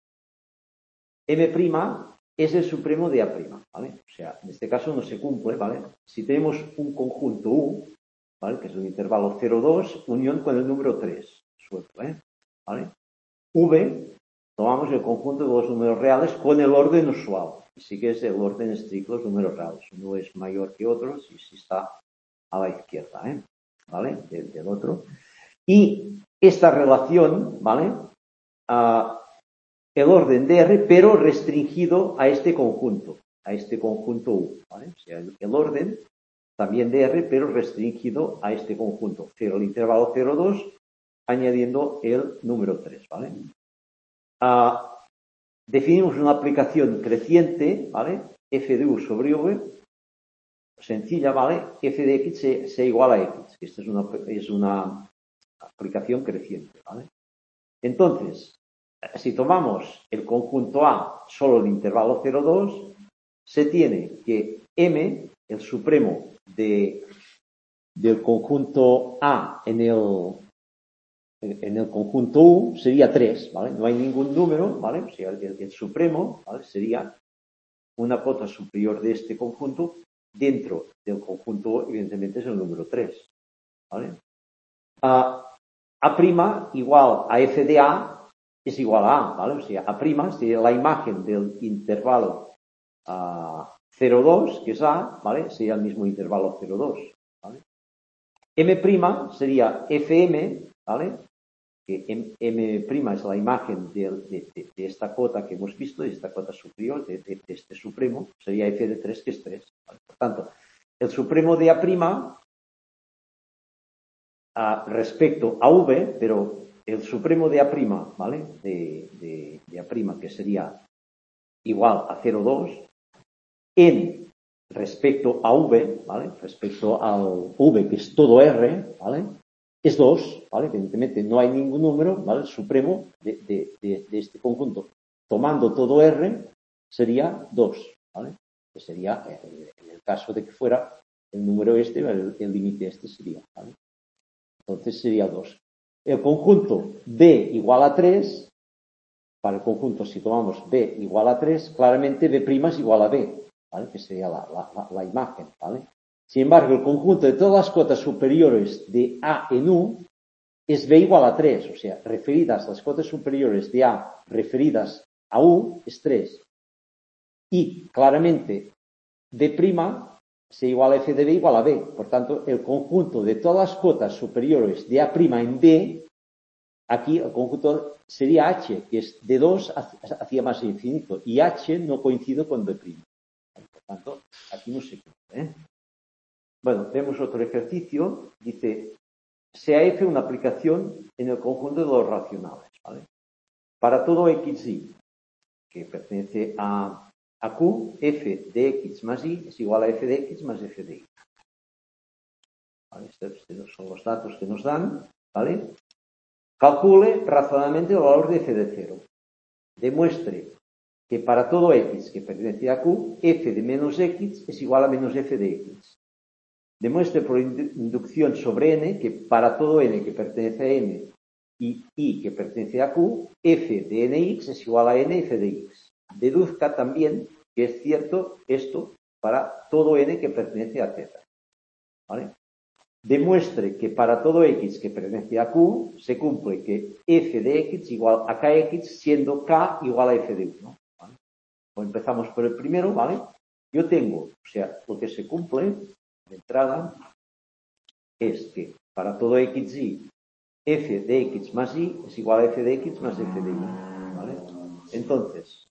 A: M' es el supremo de A', ¿vale? O sea, en este caso no se cumple, ¿vale? Si tenemos un conjunto U, ¿vale? Que es un intervalo cero dos, unión con el número tres, suelto, ¿eh? ¿Vale? V, tomamos el conjunto de los números reales con el orden usual. Así que es el orden estricto de los números reales. Uno es mayor que otro si, si está a la izquierda, ¿eh? ¿Vale? Del, del otro. Y esta relación, ¿vale? Uh, el orden de R, pero restringido a este conjunto, a este conjunto U, ¿vale? O sea, el, el orden también de R, pero restringido a este conjunto. cero, el intervalo cero dos, añadiendo el número tres, ¿vale? Uh, definimos una aplicación creciente, ¿vale? F de U sobre V, sencilla, ¿vale? F de X se, se igual a X. Esta es una, es una aplicación creciente, ¿vale? Entonces, si tomamos el conjunto A solo el intervalo cero dos, se tiene que M, el supremo de, del conjunto A en el, en el conjunto U sería tres, ¿vale? No hay ningún número, ¿vale? O sea, el, el supremo, ¿vale? Sería una cota superior de este conjunto. Dentro del conjunto, evidentemente, es el número tres, ¿vale? A, A' igual a F de A es igual a A, ¿vale? O sea, A' sería la imagen del intervalo uh, cero dos, que es A, ¿vale? Sería el mismo intervalo cero dos, ¿vale? M' sería Fm, ¿vale? Que M', M' es la imagen de, de, de, de esta cota que hemos visto, de esta cota superior, de, de, de este supremo, sería F de tres, que es tres, ¿vale? Por tanto, el supremo de A' uh, respecto a V, pero el supremo de A', ¿vale? De, de, de A', que sería igual a cero dos, en respecto a V, ¿vale? Respecto al V, que es todo R, ¿vale? Es dos, ¿vale? Evidentemente no hay ningún número, ¿vale? El supremo de, de, de, de este conjunto, tomando todo R, sería dos, ¿vale? Que sería, en el caso de que fuera el número este, el límite este sería, ¿vale? Entonces sería dos. El conjunto B igual a tres, para el conjunto, si tomamos B igual a tres, claramente B' es igual a B, ¿vale? Que sería la, la, la imagen, ¿vale? Sin embargo, el conjunto de todas las cotas superiores de A en U es B igual a tres, o sea, referidas las cotas superiores de A referidas a U es tres. Y claramente B' se iguala a F de B igual a B. Por tanto, el conjunto de todas las cotas superiores de A' en B, aquí el conjunto sería H, que es de dos hacia más infinito, y H no coincide con B'. Por tanto, aquí no se cumple, ¿eh? Bueno, vemos otro ejercicio. Dice, sea F una aplicación en el conjunto de los racionales, ¿vale? Para todo xy, que pertenece a, a Q, F de X más Y es igual a F de X más F de Y. ¿Vale? Estos, estos son los datos que nos dan, ¿vale? Calcule razonadamente el valor de F de cero. Demuestre que para todo X que pertenece a Q, F de menos X es igual a menos F de X. Demuestre por inducción sobre N que para todo N que pertenece a N y Y que pertenece a Q, F de Nx es igual a N F de X. Deduzca también que es cierto esto para todo N que pertenece a Z, ¿vale? Demuestre que para todo X que pertenece a Q se cumple que F de X igual a Kx siendo K igual a F de uno, ¿vale? Pues empezamos por el primero, ¿vale? Yo tengo, o sea, lo que se cumple de entrada es que para todo x y, f de x más y es igual a f de x más f de y, ¿vale? Entonces,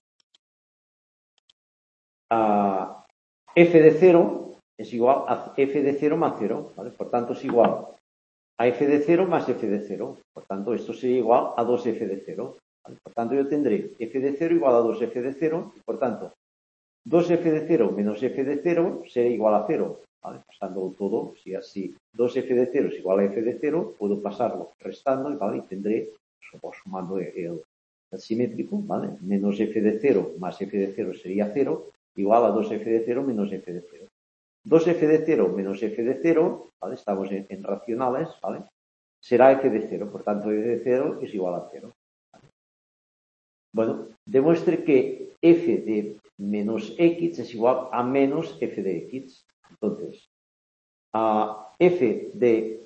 A: a f de cero es igual a f de cero más cero, ¿vale? Por tanto, es igual a f de cero más f de cero. Por tanto, esto sería igual a dos f de cero, ¿vale? Por tanto, yo tendré f de cero igual a dos f de cero, y por tanto, dos f de cero menos f de cero será igual a cero, ¿vale? Pasando todo, si así dos f de cero es igual a f de cero, puedo pasarlo restando, ¿vale? Y tendré, o sumando el, el simétrico, ¿vale? Menos f de cero más f de cero sería cero, igual a dos f de cero menos f de cero. dos f de cero menos f de cero, ¿vale? Estamos en, en racionales, ¿vale? Será f de cero, por tanto f de cero es igual a cero. ¿Vale? Bueno, demuestre que f de menos x es igual a menos f de x. Entonces, a f de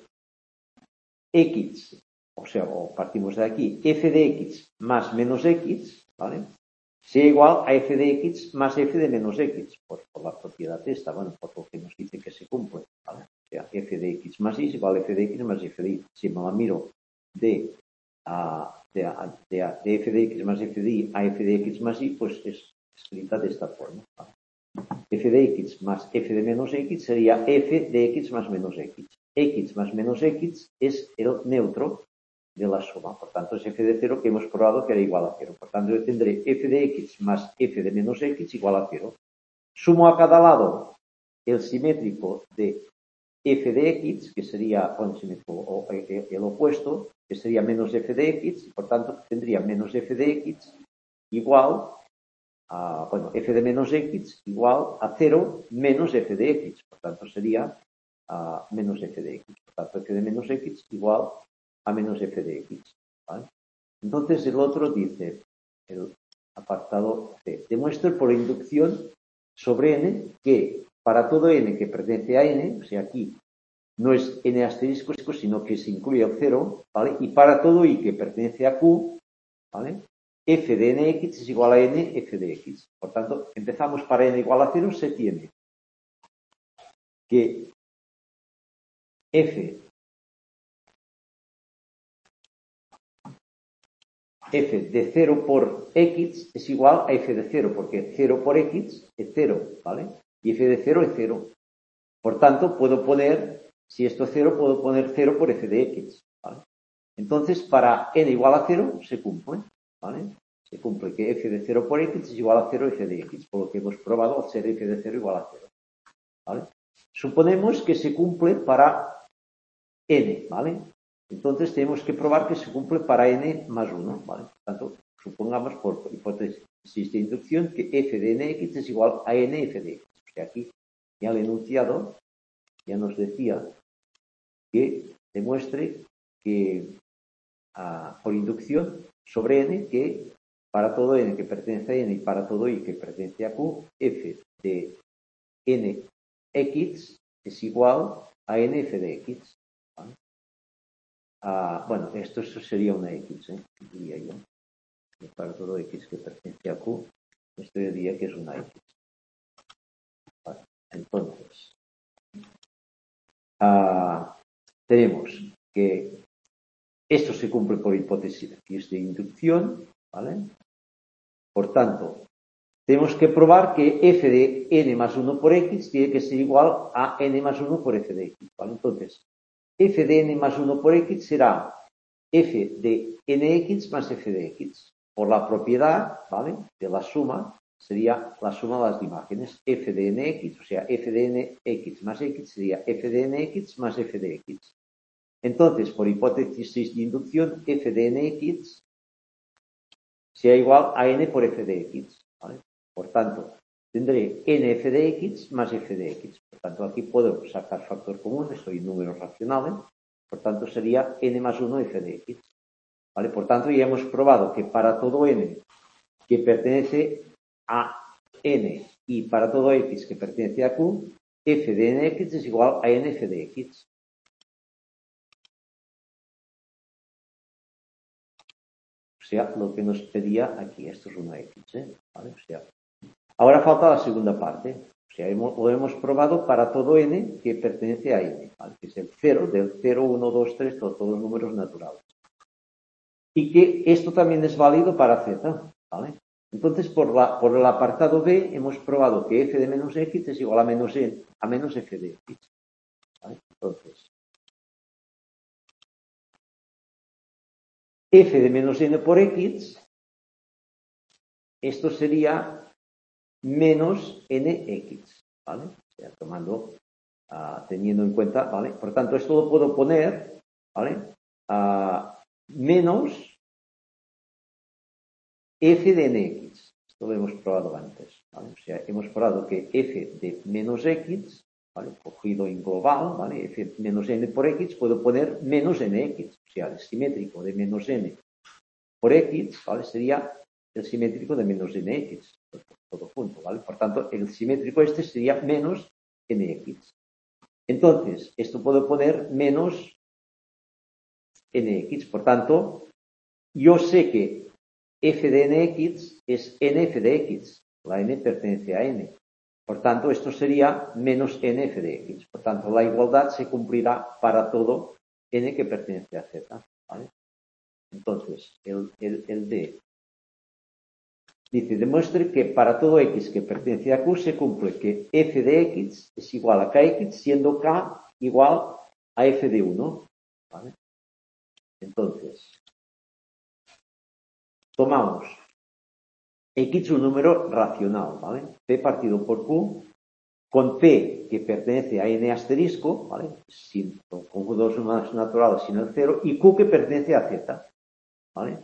A: x, o sea, o partimos de aquí, f de x más menos x, ¿vale? Sea igual a f de x más f de menos x, por, por la propiedad esta, bueno, por lo que nos dice que se cumple, ¿vale? O sea, f de x más y es igual a f de x más f de y. Si me la miro de, a, de, a, de, a, de f de x más f de y a f de x más y, pues es escrita de esta forma, ¿vale? F de x más f de menos x sería f de x más menos x. X más menos x es el neutro de la suma. Por tanto, es f de cero que hemos probado que era igual a cero. Por tanto, yo tendré f de x más f de menos x igual a cero. Sumo a cada lado el simétrico de f de x, que sería bueno, el, simétrico, o el, el opuesto, que sería menos f de x, y por tanto tendría menos f de x igual a, bueno, f de menos x igual a cero menos f de x. Por tanto, sería a menos f de x. Por tanto, f de menos x igual a menos f de x. ¿Vale? Entonces, el otro dice, el apartado C, demuestra por inducción sobre n que para todo n que pertenece a n, o sea, aquí no es n asterisco, sino que se incluye el cero, ¿vale? Y para todo i que pertenece a q, ¿vale? F de nx es igual a n f de x. Por tanto, empezamos para n igual a cero, se tiene que f f de cero por x es igual a f de cero, porque cero por x es cero, ¿vale? Y f de cero es cero. Por tanto, puedo poner, si esto es cero, puedo poner cero por f de x, ¿vale? Entonces, para n igual a cero, se cumple, ¿vale? Se cumple que f de cero por x es igual a cero f de x, por lo que hemos probado al ser f de cero igual a cero, ¿vale? Suponemos que se cumple para n, ¿vale? Entonces tenemos que probar que se cumple para n más uno, ¿vale? Por tanto, supongamos por hipótesis de inducción que f de nx es igual a n f de x. O sea, aquí ya el enunciado ya nos decía que demuestre que ah, por inducción sobre n que para todo n que pertenece a n y para todo y que pertenece a q, f de nx es igual a nf de x. ¿Vale? Ah, bueno, esto, esto sería una x, ¿eh? Diría yo. Y para todo x que pertenece a q, esto yo diría que es una x. Vale. Entonces, ah, tenemos que esto se cumple por hipótesis de inducción, ¿vale? Por tanto, tenemos que probar que f de n más uno por x tiene que ser igual a n más uno por f de x, ¿vale? Entonces, f de n más uno por x será f de nx más f de x. Por la propiedad, ¿vale? De la suma, sería la suma de las imágenes. F de nx, o sea, f de nx más x sería f de nx más f de x. Entonces, por hipótesis de inducción, f de nx sea igual a n por f de x, ¿vale? Por tanto, tendré nf de x más f de x. Por tanto, aquí puedo sacar factor común, estoy en números racionales. Por tanto, sería n más uno f de x. ¿Vale? Por tanto, ya hemos probado que para todo n que pertenece a n y para todo x que pertenece a q, f de nx es igual a nf de x. O sea, lo que nos pedía aquí, esto es una x, ¿eh? ¿Vale? O sea, ahora falta la segunda parte. O sea, hemos, lo hemos probado para todo n que pertenece a n, ¿vale? Que es el cero, del cero, uno, dos, tres, todos, todos los números naturales. Y que esto también es válido para z, ¿vale? Entonces, por, la, por el apartado B, hemos probado que f de menos x es igual a menos, n, a menos f de x, ¿vale? Entonces, f de menos n por x, esto sería menos nx, ¿vale? O sea, tomando, uh, teniendo en cuenta, ¿vale? Por tanto, esto lo puedo poner, ¿vale? Uh, menos f de nx. Esto lo hemos probado antes, ¿vale? O sea, hemos probado que f de menos x, ¿vale? Cogido en global, ¿vale? F menos n por x, puedo poner menos nx. O sea, el simétrico de menos n por x, ¿vale? Sería el simétrico de menos nx. Todo junto, ¿vale? Por tanto, el simétrico este sería menos nx. Entonces, esto puedo poner menos nx. Por tanto, yo sé que f de nx es nf de x. La n pertenece a n. Por tanto, esto sería menos nf de x. Por tanto, la igualdad se cumplirá para todo n que pertenece a z, ¿vale? Entonces, el, el, el d dice, demuestre que para todo x que pertenece a q se cumple que f de x es igual a kx, siendo k igual a f de uno, ¿vale? Entonces, tomamos x un número racional, ¿vale? P partido por q, con p que pertenece a n asterisco, ¿vale? Sin conjunto de sumas naturales sin el cero, y q que pertenece a z, ¿vale?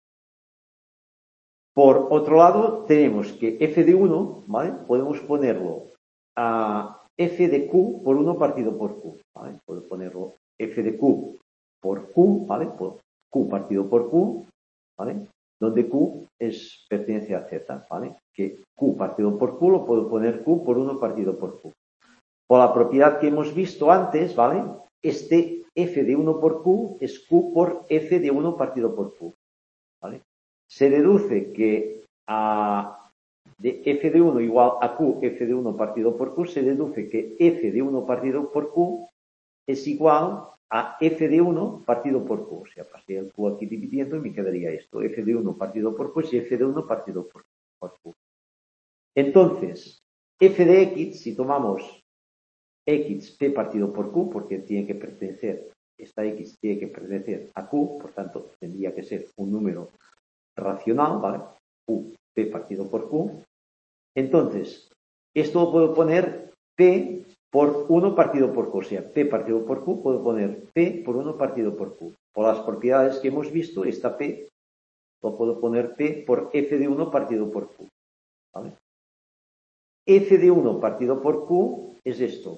A: Por otro lado, tenemos que f de uno, ¿vale? Podemos ponerlo a f de q por uno partido por q, ¿vale? Puedo ponerlo f de q por q, ¿vale? Por q partido por q, ¿vale? Donde q es, pertenece a z, ¿vale? Que q partido por q lo puedo poner q por uno partido por q. Por la propiedad que hemos visto antes, ¿vale? Este f de uno por q es q por f de uno partido por q, ¿vale? Se deduce que a de f de uno igual a q, f de uno partido por q, se deduce que f de uno partido por q es igual a f de uno partido por q. O sea, pasé el q aquí dividiendo y me quedaría esto. F de uno partido por q es f de uno partido por, por q. Entonces, f de x, si tomamos x p partido por q, porque tiene que pertenecer, esta x tiene que pertenecer a q, por tanto, tendría que ser un número racional, ¿vale? Q, P partido por Q. Entonces, esto lo puedo poner P por uno partido por Q. O sea, P partido por Q, puedo poner P por uno partido por Q. Por las propiedades que hemos visto, esta P lo puedo poner P por F de uno partido por Q, ¿vale? F de uno partido por Q es esto,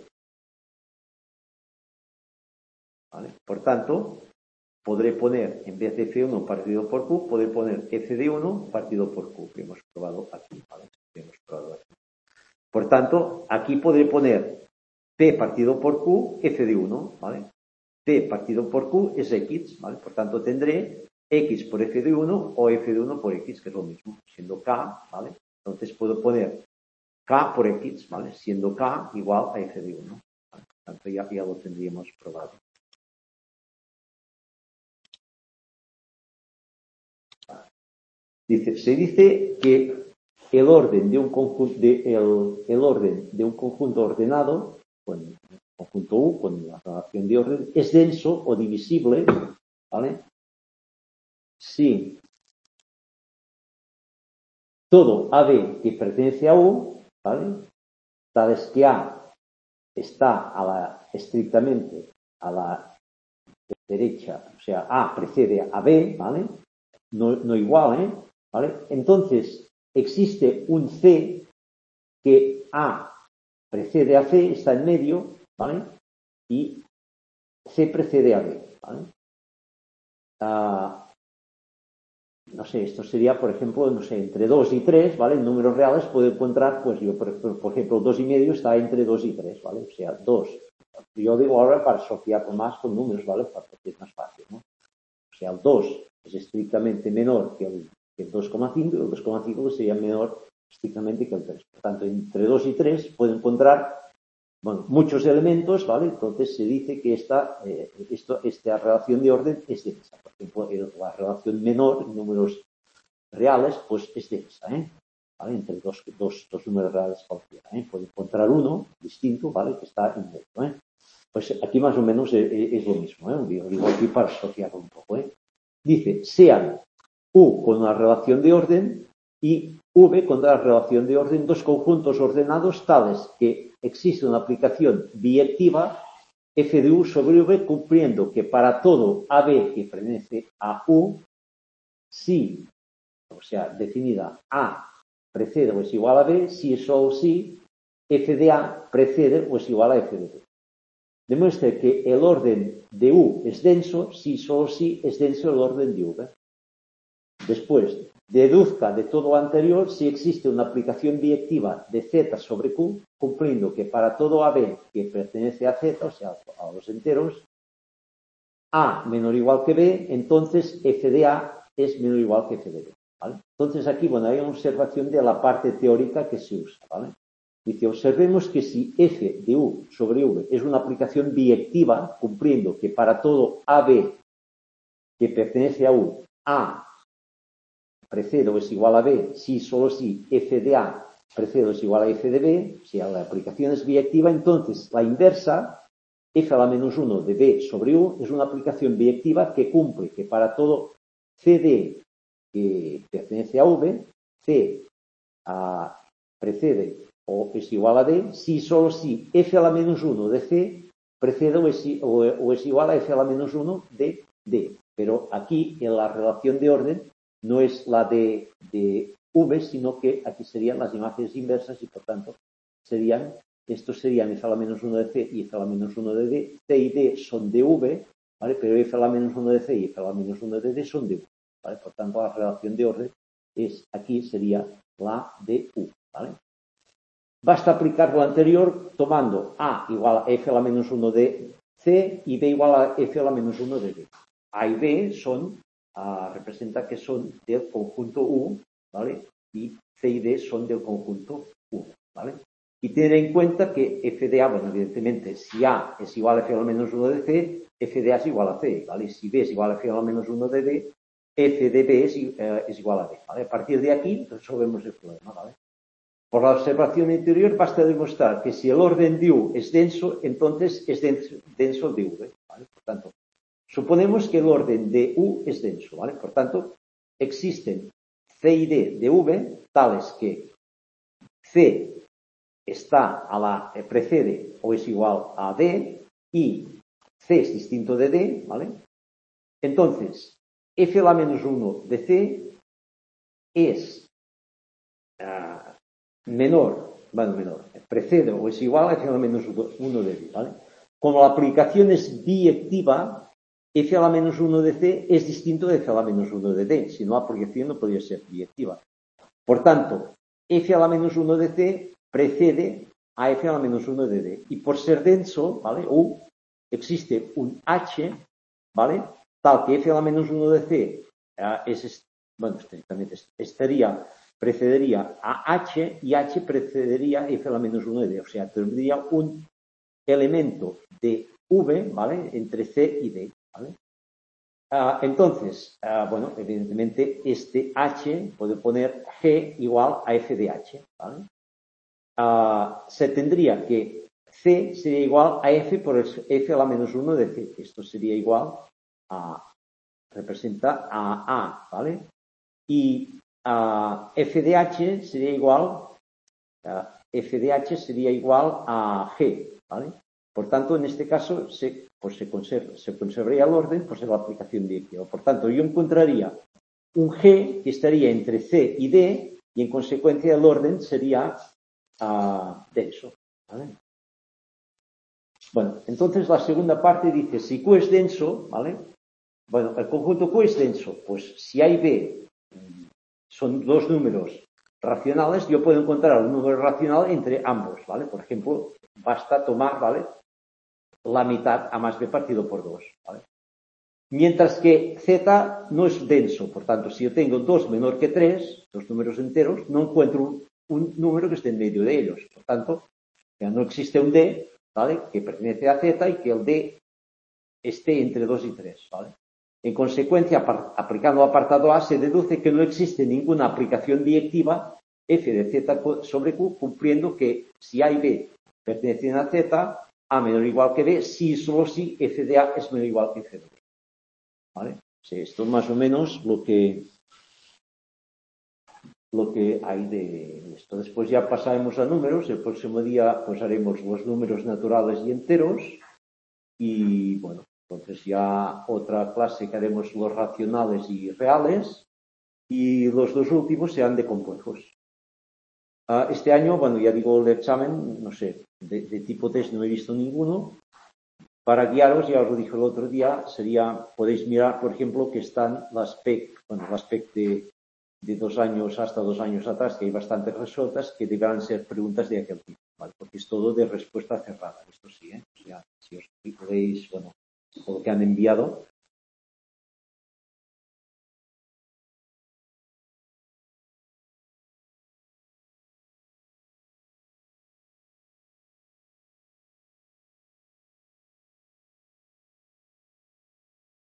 A: ¿vale? Por tanto, podré poner, en vez de f uno partido por q, podré poner f de uno partido por q, que hemos probado aquí, ¿vale? Que hemos probado aquí. Por tanto, aquí podré poner p partido por q, f de uno, ¿vale? P partido por q es x, ¿vale? Por tanto, tendré x por f de uno o f de uno por x, que es lo mismo, siendo k, ¿vale? Entonces puedo poner k por x, ¿vale? Siendo k igual a f de uno, ¿vale? Por tanto, ya, ya lo tendríamos probado. Dice, se dice que el orden de un conjunto, de, el, el orden de un conjunto ordenado, con el conjunto U, con la relación de orden, es denso o divisible, ¿vale? Si todo A B que pertenece a U, ¿vale? Tal es que A está a la, estrictamente a la derecha, o sea, A precede a B, ¿vale? No, no igual, ¿eh? ¿Vale? Entonces, existe un C que A precede a C, está en medio, ¿vale? Y C precede a B, ¿vale? Uh, no sé, esto sería, por ejemplo, no sé, entre dos y tres, ¿vale? En números reales puedo encontrar, pues yo, por, por ejemplo, dos y medio está entre dos y tres, ¿vale? O sea, dos. Yo digo ahora para asociar más con números, ¿vale? Para que es más fácil, ¿no? O sea, el dos es estrictamente menor que el, que el dos coma cinco y el dos coma cinco sería menor estrictamente que el tres. Por tanto, entre dos y tres puedo encontrar, bueno, muchos elementos, ¿vale? Entonces se dice que esta, eh, esto, esta relación de orden es densa. Por ejemplo, la relación menor en números reales, pues es densa, ¿eh? ¿Vale? Entre dos, dos, dos números reales cualquiera, ¿eh? Puedo encontrar uno distinto, ¿vale? Que está en medio, ¿eh? Pues aquí más o menos es, es lo mismo, ¿eh? Digo, digo aquí para asociarlo un poco, ¿eh? Dice, sean U con una relación de orden y V con la relación de orden dos conjuntos ordenados tales que existe una aplicación biyectiva F de U sobre V cumpliendo que para todo A B que pertenece a U, si, o sea, definida A precede o es igual a B, si es solo si F de A precede o es igual a F de B. Demuestra que el orden de U es denso si solo si es denso el orden de V. Después, deduzca de todo lo anterior si existe una aplicación biyectiva de Z sobre Q, cumpliendo que para todo A B que pertenece a Z, o sea, a los enteros, A menor o igual que B, entonces F de A es menor o igual que F de B. ¿Vale? Entonces aquí, bueno, hay una observación de la parte teórica que se usa, ¿vale? Dice, observemos que si F de U sobre V es una aplicación biyectiva, cumpliendo que para todo A B que pertenece a U, A precede o es igual a B, si solo si F de A precede o es igual a F de B, si la aplicación es biyectiva, entonces la inversa, F a la menos uno de B sobre U, es una aplicación biyectiva que cumple que para todo C D que pertenece a V, C a, precede o es igual a D, si solo si F a la menos uno de C precede o es, o, o es igual a F a la menos uno de D. Pero aquí en la relación de orden no es la de, de V, sino que aquí serían las imágenes inversas y por tanto serían, estos serían F a la menos uno de C y F a la menos uno de D. C y D son de V, ¿vale? Pero F a la menos uno de C y F a la menos uno de D son de U, ¿vale? Por tanto, la relación de orden es, aquí sería la de U, ¿vale? Basta aplicar lo anterior tomando A igual a F a la menos uno de C y B igual a F a la menos uno de D. A y B son, uh, representa que son del conjunto U, ¿vale? Y C y D son del conjunto U, ¿vale? Y tener en cuenta que F de A, bueno, evidentemente, si A es igual a F a la menos uno de C, F de A es igual a C, ¿vale? Si B es igual a F a la menos uno de D, F de B es, uh, es igual a D, ¿vale? A partir de aquí resolvemos el problema, ¿vale? Por la observación anterior basta demostrar que si el orden de U es denso, entonces es denso, denso de V, ¿vale? Por tanto, suponemos que el orden de U es denso, ¿vale? Por tanto, existen C y D de V tales que C está a la, eh, precede o es igual a D y C es distinto de D, ¿vale? Entonces, F a la menos uno de C es uh, menor, bueno, menor, precede o es igual a F a la menos uno de D, ¿vale? Como la aplicación es biyectiva, F a la menos uno de C es distinto de F a la menos uno de D, si no la aplicación no podría ser biyectiva. Por tanto, F a la menos uno de C precede a F a la menos uno de D. Y por ser denso, ¿vale? U, existe un H, ¿vale? Tal que F a la menos uno de C eh, es, bueno, estrictamente estaría, precedería a H y H precedería a F a la menos uno de D. O sea, tendría un elemento de V, ¿vale? Entre C y D, ¿vale? Uh, entonces, uh, bueno, evidentemente este H puede poner G igual a F de H, ¿vale? Uh, se tendría que C sería igual a F por F a la menos uno de C. Esto sería igual a, representa a A, ¿vale? Y uh, F de H sería igual, uh, F de H sería igual a G, ¿vale? Por tanto, en este caso, se, pues se, conserva, se conservaría el orden pues en la aplicación biyectiva. Por tanto, yo encontraría un G que estaría entre C y D y, en consecuencia, el orden sería uh, denso, ¿vale? Bueno, entonces la segunda parte dice, si Q es denso, ¿vale? Bueno, el conjunto Q es denso, pues si A y B son dos números racionales, yo puedo encontrar un número racional entre ambos, ¿vale? Por ejemplo, basta tomar, ¿vale?, la mitad A más B partido por dos, ¿vale? Mientras que Z no es denso, por tanto, si yo tengo dos menor que tres, dos números enteros, no encuentro un número que esté en medio de ellos. Por tanto, ya no existe un D, ¿vale?, que pertenece a Z y que el D esté entre dos y tres, ¿vale? En consecuencia, aplicando apartado A, se deduce que no existe ninguna aplicación directiva f de Z sobre Q, cumpliendo que si A y B pertenecen a Z, A menor o igual que B, si y solo si f de A es menor o igual que f de B. ¿Vale? Sí, esto es más o menos lo que, lo que hay de esto. Después ya pasaremos a números. El próximo día pues haremos los números naturales y enteros. Y bueno, entonces ya otra clase que haremos los racionales y reales. Y los dos últimos serán de complejos. Uh, este año, bueno, ya digo el examen, no sé, de, de tipo test no he visto ninguno. Para guiaros, ya os lo dije el otro día, sería, podéis mirar, por ejemplo, que están las P E C, bueno, las P E C de, de dos años hasta dos años atrás, que hay bastantes resueltas, que deberán ser preguntas de aquel tipo, ¿vale? Porque es todo de respuesta cerrada, esto sí, ¿eh? O sea, si os podéis, bueno, todo lo que han enviado,